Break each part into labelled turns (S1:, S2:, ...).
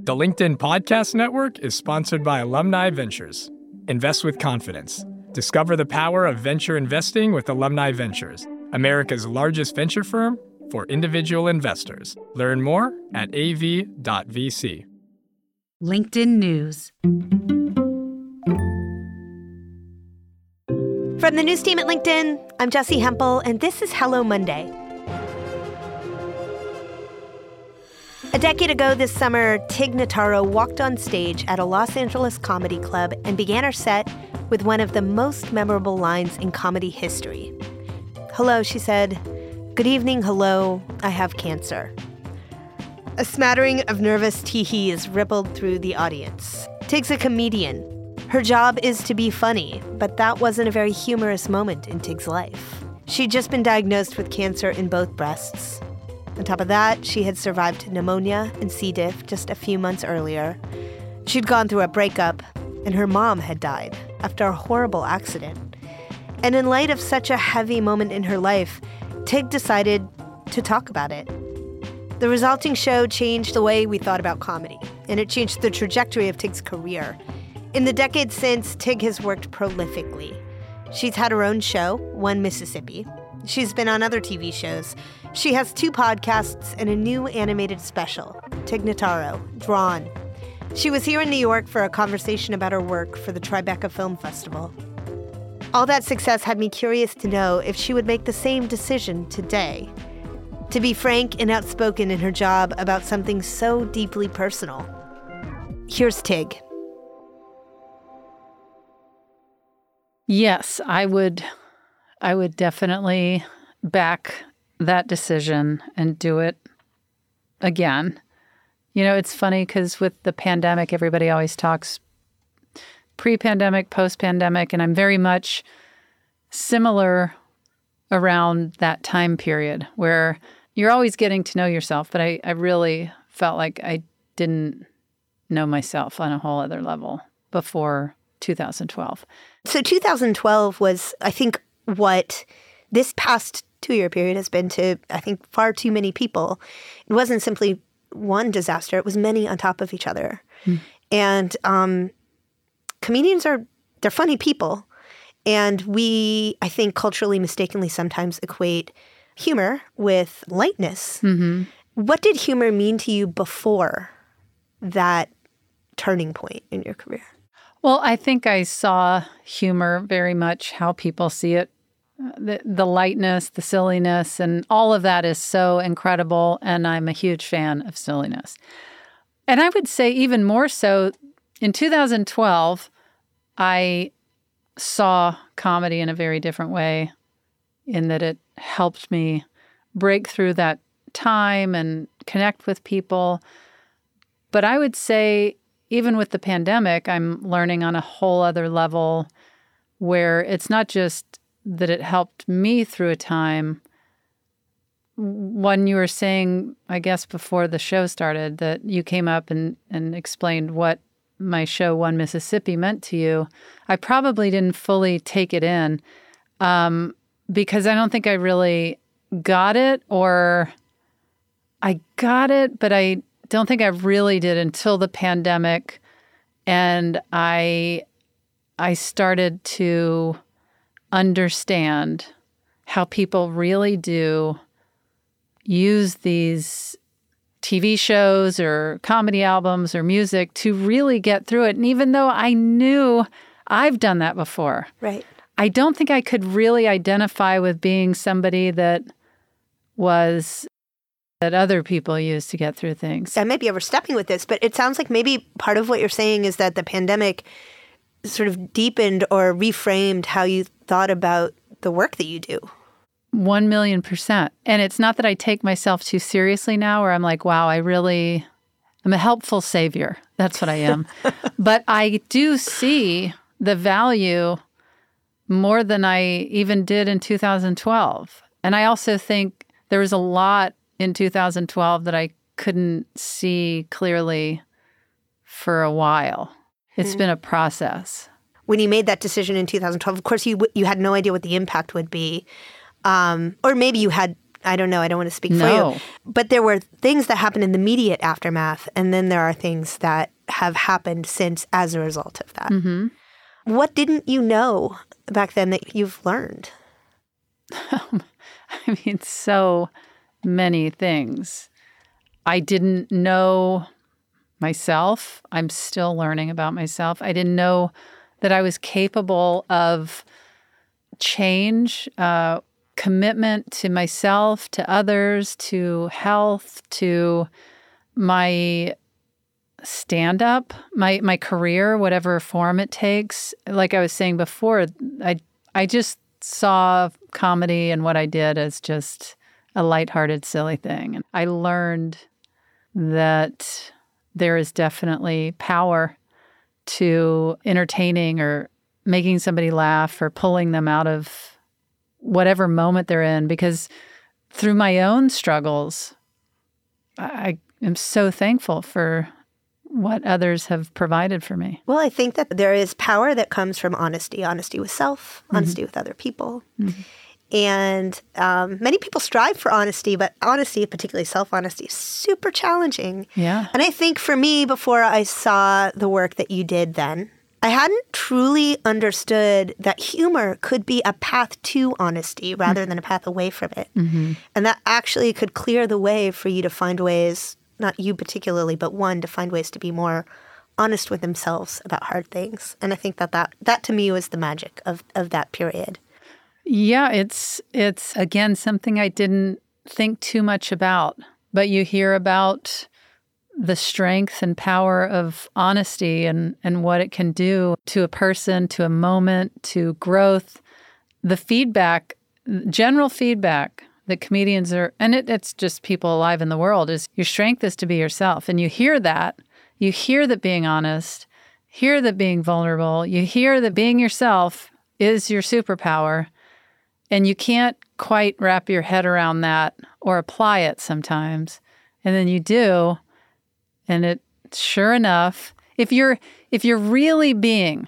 S1: The LinkedIn Podcast Network is sponsored by Alumni Ventures. Invest with confidence. Discover the power of venture investing with Alumni Ventures, America's largest venture firm for individual investors. Learn more at av.vc.
S2: LinkedIn News.
S3: From the news team at LinkedIn, I'm Jessi Hempel, and this is Hello Monday. A decade ago this summer, Tig Notaro walked on stage at a Los Angeles comedy club and began her set with one of the most memorable lines in comedy history. "Hello," she said. "Good evening, hello, I have cancer." A smattering of nervous tee-hees rippled through the audience. Tig's a comedian. Her job is to be funny, but that wasn't a very humorous moment in Tig's life. She'd just been diagnosed with cancer in both breasts. On top of that, she had survived pneumonia and C. diff just a few months earlier. She'd gone through a breakup, and her mom had died after a horrible accident. And in light of such a heavy moment in her life, Tig decided to talk about it. The resulting show changed the way we thought about comedy, and it changed the trajectory of Tig's career. In the decades since, Tig has worked prolifically. She's had her own show, One Mississippi. She's been on other TV shows. She has 2 podcasts and a new animated special, Tig Notaro, Drawn. She was here in New York for a conversation about her work for the Tribeca Film Festival. All that success had me curious to know if she would make the same decision today. To be frank and outspoken in her job about something so deeply personal. Here's Tig.
S4: Yes, I would definitely back that decision and do it again. You know, it's funny because with the pandemic, everybody always talks pre-pandemic, post-pandemic, and I'm very much similar around that time period where you're always getting to know yourself, but I really felt like I didn't know myself on a whole other level before 2012.
S3: So 2012 was, I think, what this past 2-year period has been to, I think, far too many people. It wasn't simply one disaster. It was many on top of each other. And comedians they're funny people. And we, I think, culturally mistakenly sometimes equate humor with lightness. Mm-hmm. What did humor mean to you before that turning point in your career?
S4: Well, I think I saw humor very much how people see it. The lightness, the silliness, and all of that is so incredible, and I'm a huge fan of silliness. And I would say even more so, in 2012, I saw comedy in a very different way in that it helped me break through that time and connect with people. But I would say even with the pandemic, I'm learning on a whole other level where it's not just that it helped me through a time. When you were saying, I guess before the show started, that you came up and explained what my show, One Mississippi, meant to you, I probably didn't fully take it in because I don't think I really got it, or I got it, but I don't think I really did until the pandemic, and I started to understand how people really do use these TV shows or comedy albums or music to really get through it. And even though I knew I've done that before,
S3: right,
S4: I don't think I could really identify with being somebody that other people use to get through things.
S3: I might be overstepping with this, but it sounds like maybe part of what you're saying is that the pandemic sort of deepened or reframed how you thought about the work that you do.
S4: 1,000,000%. And it's not that I take myself too seriously now, where I'm like, wow, I'm a helpful savior. That's what I am. But I do see the value more than I even did in 2012. And I also think there was a lot in 2012 that I couldn't see clearly for a while. It's been a process.
S3: When you made that decision in 2012, of course, you had no idea what the impact would be. Or maybe you had I don't know. I don't want to speak for
S4: No.
S3: you. But there were things that happened in the immediate aftermath, and then there are things that have happened since as a result of that.
S4: Mm-hmm.
S3: What didn't you know back then that you've learned?
S4: I mean, so many things. I didn't know myself. I'm still learning about myself. I didn't know that I was capable of change, commitment to myself, to others, to health, to my stand-up, my career, whatever form it takes. Like I was saying before, I just saw comedy and what I did as just a lighthearted, silly thing. And I learned that there is definitely power to entertaining or making somebody laugh or pulling them out of whatever moment they're in. Because through my own struggles, I am so thankful for what others have provided for me.
S3: Well, I think that there is power that comes from honesty with self, honesty with other people. And many people strive for honesty, but honesty, particularly self-honesty, is super challenging.
S4: Yeah.
S3: And I think for me, before I saw the work that you did then, I hadn't truly understood that humor could be a path to honesty rather than a path away from it. And that actually could clear the way for you to find ways, not you particularly, but one, to find ways to be more honest with themselves about hard things. And I think that to me was the magic of that period.
S4: Yeah, it's again something I didn't think too much about, but you hear about the strength and power of honesty and what it can do to a person, to a moment, to growth. The feedback, general feedback that comedians are, and it's just people alive in the world, is your strength is to be yourself. And you hear that being honest, hear that being vulnerable, you hear that being yourself is your superpower. And you can't quite wrap your head around that or apply it sometimes. And then you do, and it sure enough, if you're really being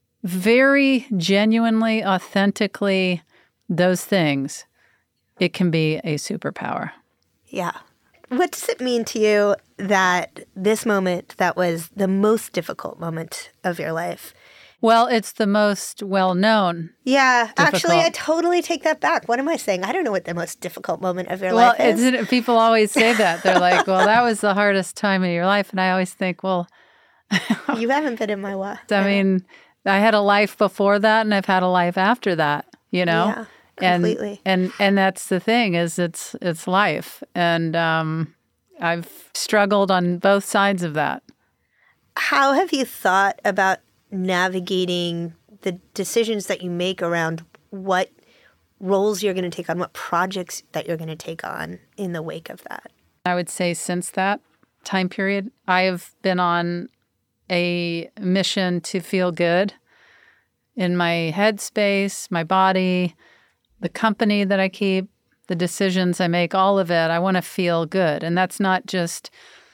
S4: very genuinely, authentically those things, it can be a superpower.
S3: Yeah. What does it mean to you that this moment that was the most difficult moment of your life?
S4: Well, it's the most well-known.
S3: Yeah,
S4: difficult.
S3: Actually, I totally take that back. What am I saying? I don't know what the most difficult moment of your life is.
S4: Well, people always say that. They're like, well, that was the hardest time of your life. And I always think, well...
S3: You haven't been in my life.
S4: I mean, I had a life before that, and I've had a life after that, you know?
S3: Yeah, completely.
S4: And that's the thing, is it's life. And I've struggled on both sides of that.
S3: How have you thought about navigating the decisions that you make around what roles you're going to take on, what projects that you're going to take on in the wake of that?
S4: I would say since that time period, I have been on a mission to feel good in my headspace, my body, the company that I keep, the decisions I make, all of it. I want to feel good. And that's not just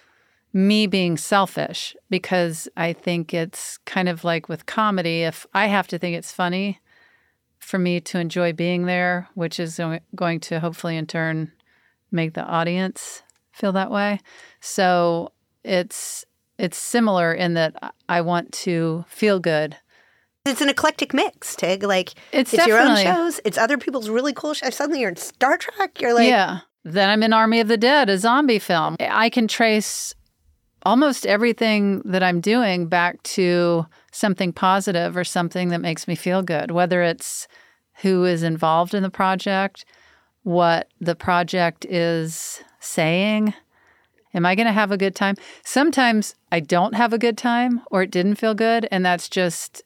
S4: me being selfish, because I think it's kind of like with comedy. If I have to think it's funny for me to enjoy being there, which is going to hopefully in turn make the audience feel that way. So it's similar in that I want to feel good.
S3: It's an eclectic mix, Tig. Like,
S4: it's
S3: your own shows, it's other people's really cool shows. Suddenly you're in Star Trek. You're like...
S4: Yeah. Then I'm in Army of the Dead, a zombie film. I can trace almost everything that I'm doing back to something positive or something that makes me feel good, whether it's who is involved in the project, what the project is saying. Am I going to have a good time? Sometimes I don't have a good time, or it didn't feel good, and that's just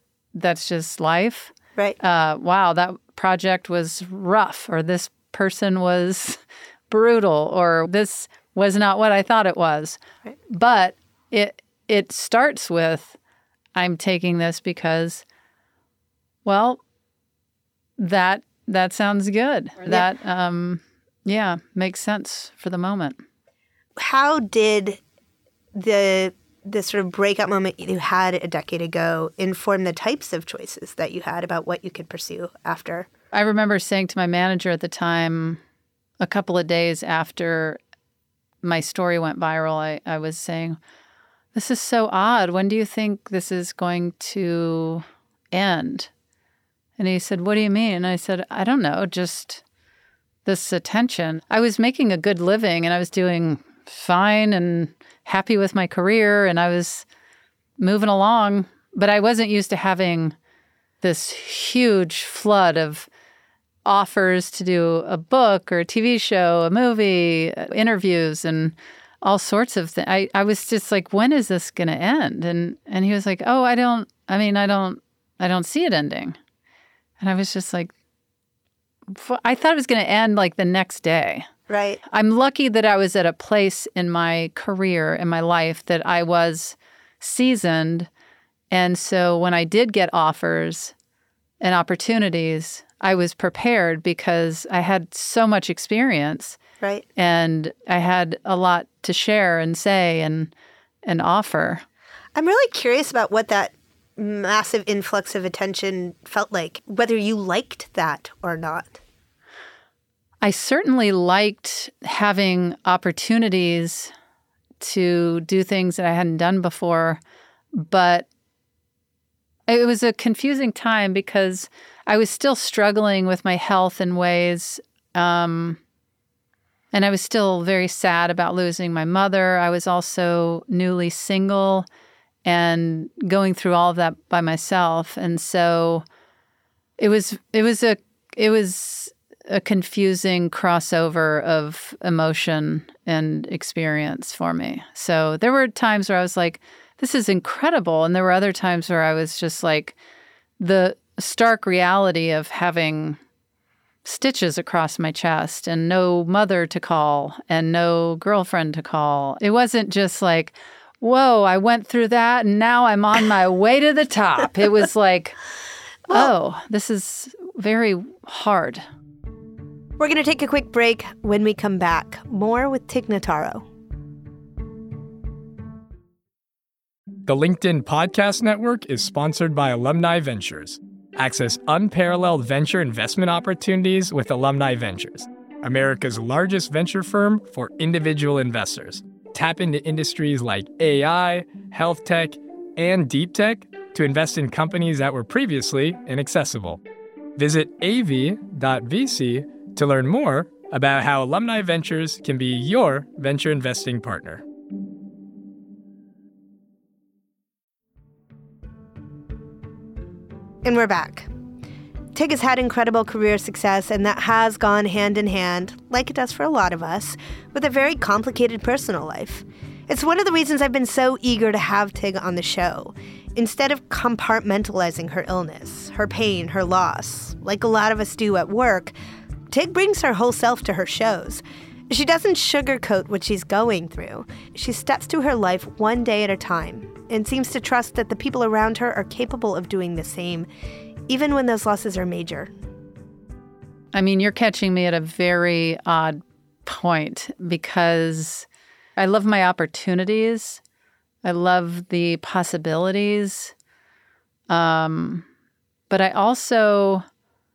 S4: life.
S3: Right.
S4: Wow, that project was rough, or this person was brutal, or this was not what I thought it was.
S3: Right.
S4: But it starts with, I'm taking this because, well, that sounds good.
S3: Yeah.
S4: That makes sense for the moment.
S3: How did the sort of breakout moment you had a decade ago inform the types of choices that you had about what you could pursue after?
S4: I remember saying to my manager at the time, a couple of days after my story went viral, I was saying, this is so odd. When do you think this is going to end? And he said, what do you mean? And I said, I don't know, just this attention. I was making a good living and I was doing fine and happy with my career and I was moving along, but I wasn't used to having this huge flood of offers to do a book or a TV show, a movie, interviews, and all sorts of things. I was just like, when is this going to end? And he was like, oh, I don't see it ending. And I was just like, I thought it was going to end like the next day.
S3: Right.
S4: I'm lucky that I was at a place in my career, in my life, that I was seasoned. And so when I did get offers and opportunities, I was prepared because I had so much experience.
S3: Right.
S4: And I had a lot to share and say and offer.
S3: I'm really curious about what that massive influx of attention felt like, whether you liked that or not.
S4: I certainly liked having opportunities to do things that I hadn't done before, but it was a confusing time because I was still struggling with my health in ways, and I was still very sad about losing my mother. I was also newly single and going through all of that by myself, and so it was a confusing crossover of emotion and experience for me. So there were times where I was like, this is incredible. And there were other times where I was just like, the stark reality of having stitches across my chest and no mother to call and no girlfriend to call. It wasn't just like, whoa, I went through that and now I'm on my way to the top. It was like, oh, this is very hard.
S3: We're going to take a quick break. When we come back, more with Tig Notaro.
S1: The LinkedIn Podcast Network is sponsored by Alumni Ventures. Access unparalleled venture investment opportunities with Alumni Ventures, America's largest venture firm for individual investors. Tap into industries like AI, health tech, and deep tech to invest in companies that were previously inaccessible. Visit av.vc to learn more about how Alumni Ventures can be your venture investing partner.
S3: And we're back. Tig has had incredible career success, and that has gone hand in hand, like it does for a lot of us, with a very complicated personal life. It's one of the reasons I've been so eager to have Tig on the show. Instead of compartmentalizing her illness, her pain, her loss, like a lot of us do at work, Tig brings her whole self to her shows. She doesn't sugarcoat what she's going through. She steps through her life one day at a time and seems to trust that the people around her are capable of doing the same, even when those losses are major.
S4: I mean, you're catching me at a very odd point because I love my opportunities. I love the possibilities. But I also,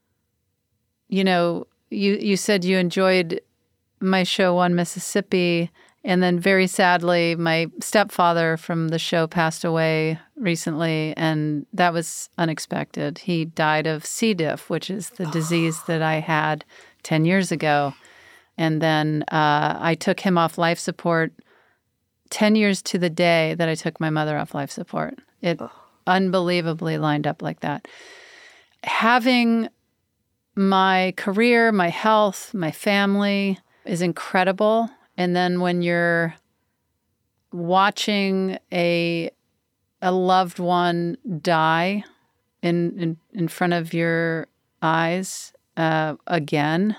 S4: you said you enjoyed my show One Mississippi, and then very sadly, my stepfather from the show passed away recently, and that was unexpected. He died of C. diff, which is the disease that I had 10 years ago. And then I took him off life support 10 years to the day that I took my mother off life support. It unbelievably lined up like that. Having my career, my health, my family is incredible. And then when you're watching a loved one die in front of your eyes again,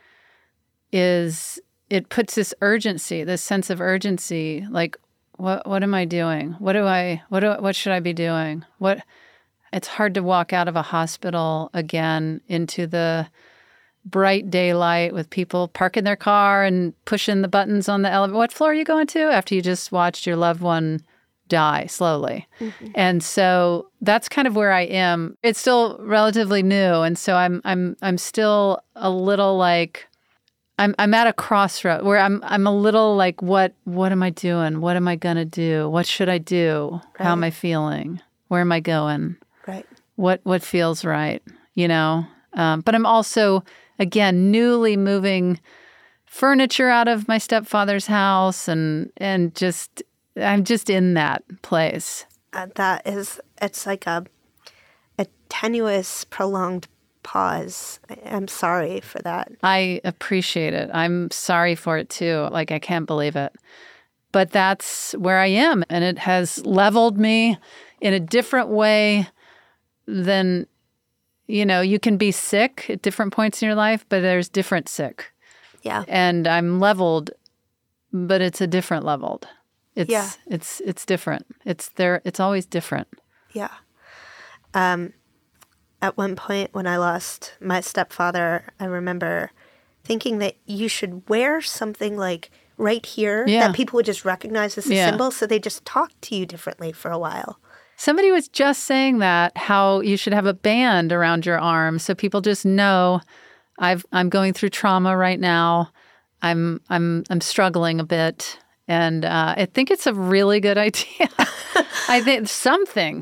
S4: it puts this urgency, this sense of urgency, like, what am I doing? What should I be doing? It's hard to walk out of a hospital again into the bright daylight with people parking their car and pushing the buttons on the elevator. What floor are you going to? After you just watched your loved one die slowly. Mm-hmm. And so that's kind of where I am. It's still relatively new, and so I'm still a little like, I'm at a crossroad where I'm a little like, what am I doing? What am I gonna do? What should I do?
S3: Right.
S4: How am I feeling? Where am I going?
S3: Right.
S4: What feels right? But I'm also, again, newly moving furniture out of my stepfather's house, and I'm just in that place.
S3: It's like a tenuous, prolonged pause. I'm sorry for that.
S4: I appreciate it. I'm sorry for it too. Like, I can't believe it. But that's where I am, and it has leveled me in a different way than, you can be sick at different points in your life, but there's different sick.
S3: Yeah.
S4: And I'm leveled, but it's a different leveled. It's different. It's always different.
S3: Yeah. At one point when I lost my stepfather, I remember thinking that you should wear something like right here that people would just recognize as a symbol, so they just talk to you differently for a while.
S4: Somebody was just saying that, how you should have a band around your arm so people just know I'm going through trauma right now. I'm struggling a bit, and I think it's a really good idea. I think something.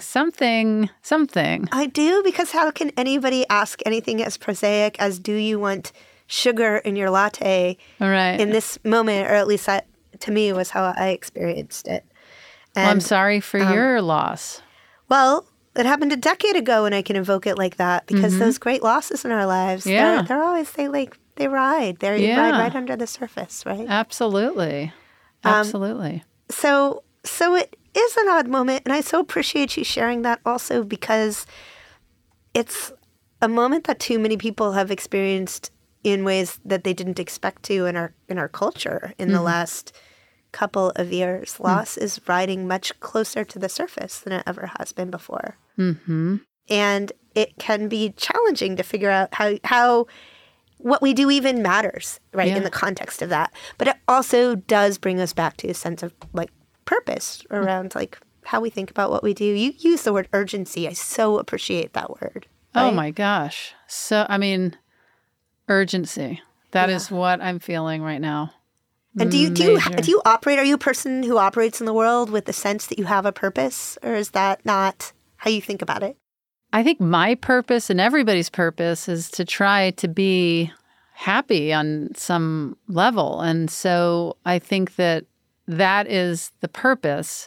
S3: I do, because how can anybody ask anything as prosaic as, do you want sugar in your latte in this moment? Or at least that, to me, was how I experienced it. And,
S4: I'm sorry for your loss.
S3: Well, it happened a decade ago, and I can invoke it like that, because those great losses in our lives, they're always, they ride. They ride right under the surface, right?
S4: Absolutely. Absolutely.
S3: So it is an odd moment, and I so appreciate you sharing that also, because it's a moment that too many people have experienced in ways that they didn't expect to in our culture in the last couple of years. Loss is riding much closer to the surface than it ever has been before. Mm-hmm. And it can be challenging to figure out how what we do even matters, right, in the context of that. But it also does bring us back to a sense of, like, purpose around, like, how we think about what we do. You use the word urgency. I so appreciate that word. Right?
S4: Oh, my gosh. So, I mean, urgency. That is what I'm feeling right now.
S3: And do you operate? Are you a person who operates in the world with the sense that you have a purpose, or is that not how you think about it?
S4: I think my purpose and everybody's purpose is to try to be happy on some level, and so I think that is the purpose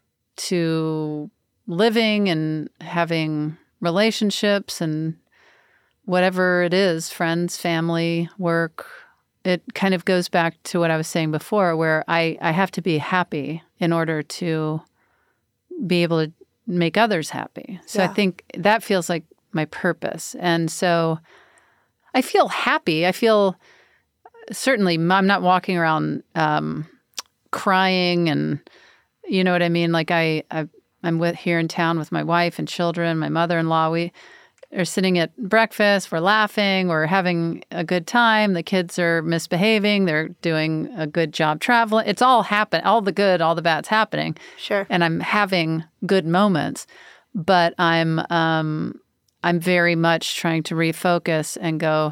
S4: to living and having relationships and whatever it is, friends, family, work. It kind of goes back to what I was saying before, where I have to be happy in order to be able to make others happy. So I think that feels like my purpose. And so I feel happy. I feel certainly I'm not walking around crying, and you know what I mean? Like I'm here in town with my wife and children, my mother-in-law. We are sitting at breakfast, we're laughing, we're having a good time. The kids are misbehaving, they're doing a good job traveling. It's all happening, all the good, all the bad's happening.
S3: Sure.
S4: And I'm having good moments, but I'm very much trying to refocus and go,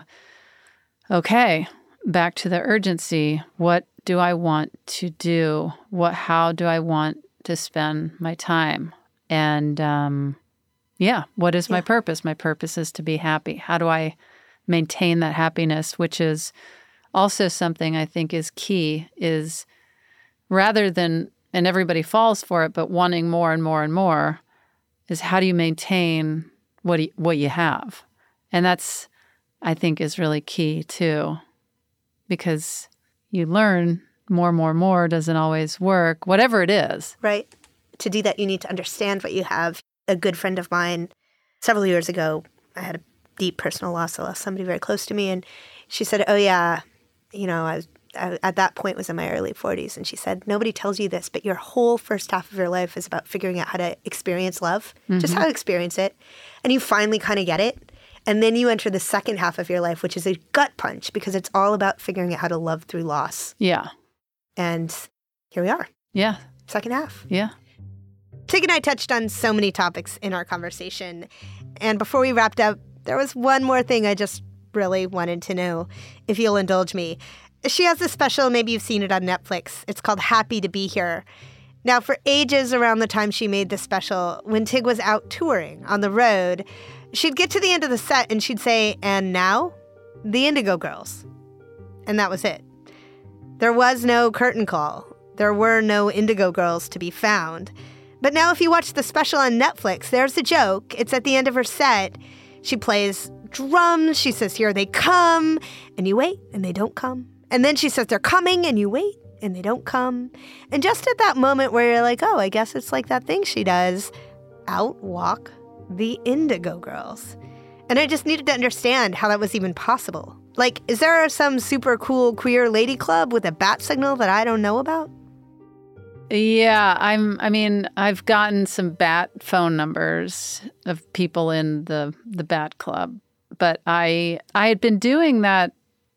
S4: okay, back to the urgency. What do I want to do? How do I want to spend my time? And what is my purpose? My purpose is to be happy. How do I maintain that happiness, which is also something I think is key, is rather than, and everybody falls for it, but wanting more and more and more, is how do you maintain what you have? And that's, I think, is really key too, because you learn more doesn't always work, whatever it is.
S3: Right. To do that, you need to understand what you have. A good friend of mine, several years ago, I had a deep personal loss. I lost somebody very close to me. And she said, oh, yeah, I at that point was in my early 40s. And she said, nobody tells you this, but your whole first half of your life is about figuring out how to experience love, just how to experience it. And you finally kind of get it. And then you enter the second half of your life, which is a gut punch, because it's all about figuring out how to love through loss.
S4: Yeah.
S3: And here we are.
S4: Yeah.
S3: Second half.
S4: Yeah.
S3: Tig and I touched on so many topics in our conversation. And before we wrapped up, there was one more thing I just really wanted to know, if you'll indulge me. She has a special, maybe you've seen it on Netflix. It's called Happy to Be Here. Now, for ages around the time she made this special, when Tig was out touring on the road, she'd get to the end of the set and she'd say, "And now, the Indigo Girls." And that was it. There was no curtain call. There were no Indigo Girls to be found. But now if you watch the special on Netflix, there's the joke. It's at the end of her set. She plays drums. She says, "Here they come." And you wait, and they don't come. And then she says, "They're coming," and you wait, and they don't come. And just at that moment where you're like, oh, I guess it's like that thing she does, out walk the Indigo Girls. And I just needed to understand how that was even possible. Like, is there some super cool queer lady club with a bat signal that I don't know about?
S4: Yeah, I've gotten some bat phone numbers of people in the bat club, but I had been doing that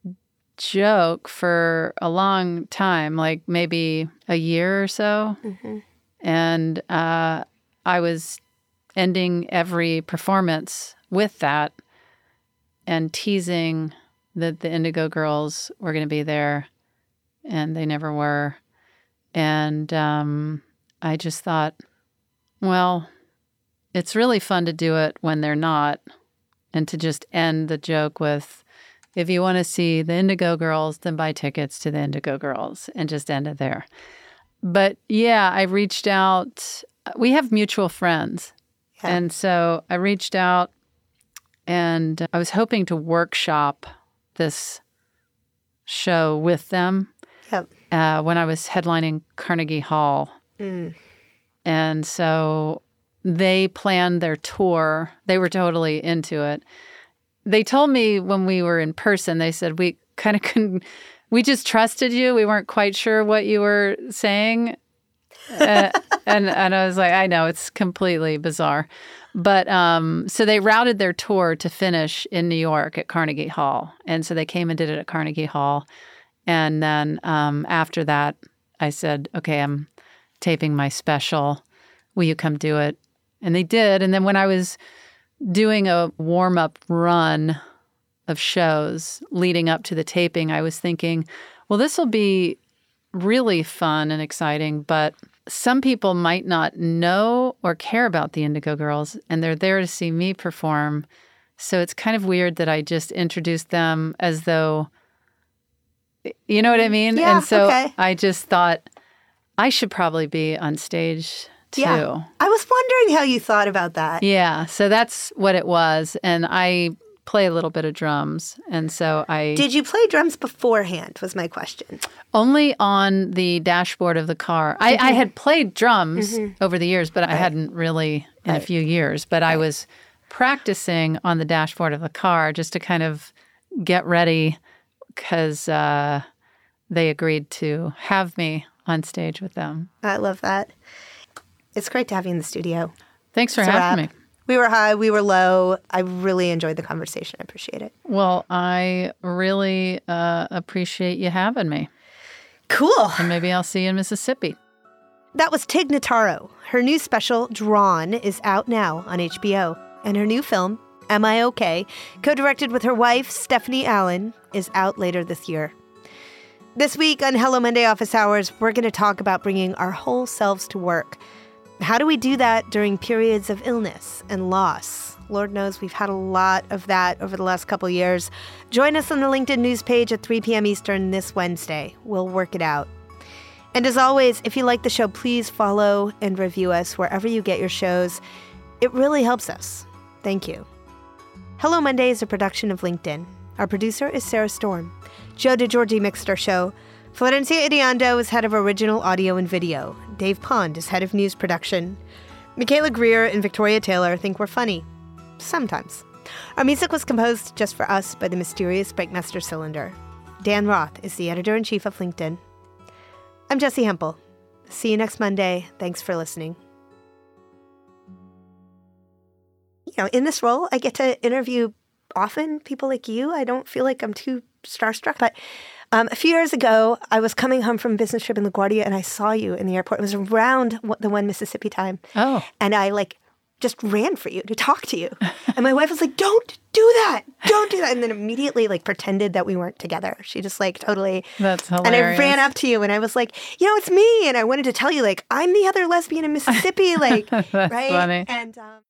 S4: joke for a long time, like maybe a year or so. Mm-hmm. And I was ending every performance with that and teasing that the Indigo Girls were going to be there, and they never were. And I just thought, well, it's really fun to do it when they're not, and to just end the joke with, if you want to see the Indigo Girls, then buy tickets to the Indigo Girls, and just end it there. But yeah, I reached out. We have mutual friends. Yeah. And so I reached out, and I was hoping to workshop this show with them. Yep. When I was headlining Carnegie Hall. Mm. And so they planned their tour. They were totally into it. They told me when we were in person, they said, we kind of couldn't, we just trusted you. We weren't quite sure what you were saying. And I was like, I know, it's completely bizarre. But so they routed their tour to finish in New York at Carnegie Hall. And so they came and did it at Carnegie Hall. And then after that, I said, okay, I'm taping my special. Will you come do it? And they did. And then when I was doing a warm-up run of shows leading up to the taping, I was thinking, well, this will be really fun and exciting, but some people might not know or care about the Indigo Girls, and they're there to see me perform. So it's kind of weird that I just introduced them as though, you know what I mean?
S3: Yeah,
S4: and so
S3: okay.
S4: I just thought I should probably be on stage too.
S3: Yeah. I was wondering how you thought about that.
S4: Yeah, so that's what it was. And I play a little bit of drums. And so I...
S3: Did you play drums beforehand, was my question.
S4: Only on the dashboard of the car. I had played drums over the years, but I hadn't really in a few years. But I was practicing on the dashboard of the car just to kind of get ready because they agreed to have me on stage with them.
S3: I love that. It's great to have you in the studio.
S4: Thanks for having me.
S3: We were high, we were low. I really enjoyed the conversation. I appreciate it.
S4: Well, I really appreciate you having me.
S3: Cool.
S4: And maybe I'll see you in Mississippi.
S3: That was Tig Notaro. Her new special, Drawn, is out now on HBO. And her new film, Am I Okay?, co-directed with her wife, Stephanie Allen, is out later this year. This week on Hello Monday Office Hours, we're going to talk about bringing our whole selves to work. How do we do that during periods of illness and loss? Lord knows we've had a lot of that over the last couple years. Join us on the LinkedIn news page at 3 p.m. Eastern this Wednesday. We'll work it out. And as always, if you like the show, please follow and review us wherever you get your shows. It really helps us. Thank you. Hello Monday is a production of LinkedIn. Our producer is Sarah Storm. Joe DeGiorgi mixed our show. Florencia Iriando is head of original audio and video. Dave Pond is head of news production. Michaela Greer and Victoria Taylor think we're funny. Sometimes. Our music was composed just for us by the mysterious Breakmaster Cylinder. Dan Roth is the editor-in-chief of LinkedIn. I'm Jessi Hempel. See you next Monday. Thanks for listening. You know, in this role, I get to interview often people like you. I don't feel like I'm too starstruck, but a few years ago, I was coming home from a business trip in LaGuardia, and I saw you in the airport. It was around the One Mississippi time.
S4: Oh.
S3: And I, just ran for you to talk to you. And my wife was like, don't do that. Don't do that. And then immediately like pretended that we weren't together. She just like totally.
S4: That's hilarious.
S3: And I ran up to you and I was like, it's me. And I wanted to tell you like, I'm the other lesbian in Mississippi. Like,
S4: That's
S3: right.
S4: funny.
S3: And